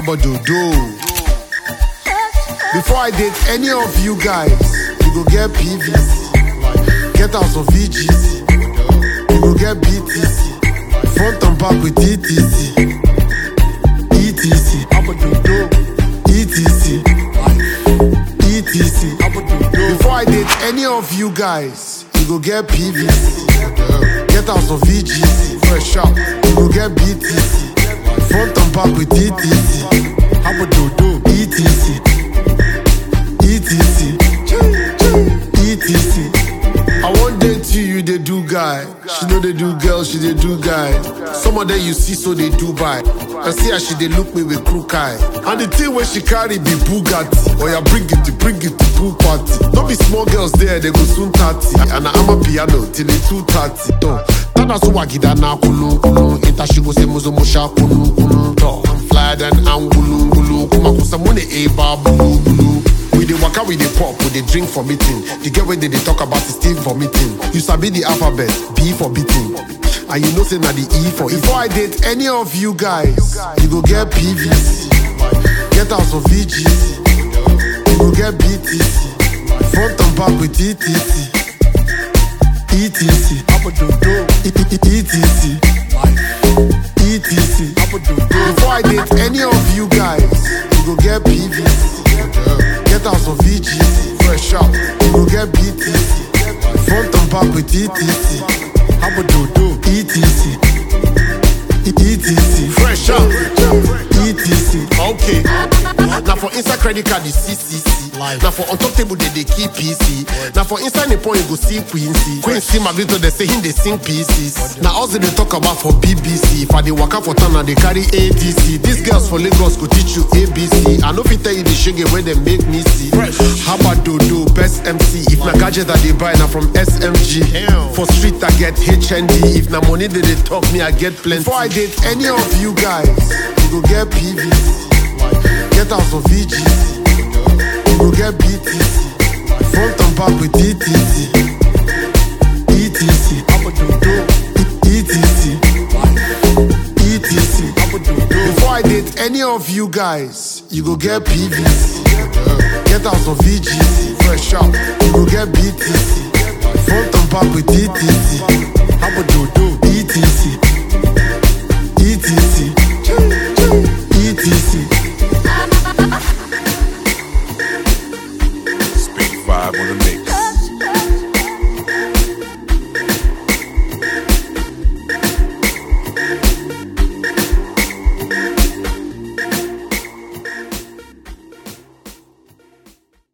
about do? Before I date any of you guys, you go get PVC, get out of VGC, you go get BTC, front and back with ETC, ETC, ETC, ETC. Before I date any of you guys, you go get PVC, get out of VGC, fresh out, you go get BTC, front and back with ETC, ETC. ETC, ETC. I want date you, they do guy. She know they do girl, she they do guy. Some of them you see, so they do buy. And see how she they look me with crook eye. And the thing when she carry be Bugatti. Or ya bring it to pool party. Don't be small girls there, they go soon 30. And I'm a piano till they 2:30. Tana so wagida na kulu. Ita she go say mozo mosha kulu. I'm flyer than angulu. Kuma kusa mune eba bulu. We dey waka, we dey pop, we dey drink for meeting. The girl wey they talk about is still for meeting. You sabi the alphabet, B for beating. And you know say na the E for it. Before I date any of you guys, you go get PVC, get out of VGC, you go get BTC, front and back with ETC, ETC, ETC, ETC. Before I date any of you guys, you go get PVC, get out of VGC, fresh out, you go get BTC, front and back with ETC, ETC, ETC, fresh out, ETC. Okay. Now for inside credit card is CCC. Now for on top table they keep PC. Now for inside the point you go see Quincy. Quincy Magrito they say him they sing pieces. Now also they talk about for BBC. If I they waka for town and they carry ADC. These girls for Lagos go teach you ABC. I know if I tell you the shege where they make me see. How about Dodo, best MC? If na gadget that they buy now from SMG. For street I get HND. If na money they talk me I get plenty. Before I date any of you guys, you go get PVC, get out of VGC, you go get BTC, front and back with ETC, ETC, ETC, ETC. Before I date any of you guys, you go get PVC, get out of VGC, fresh out, you go get BTC, front and back with ETC.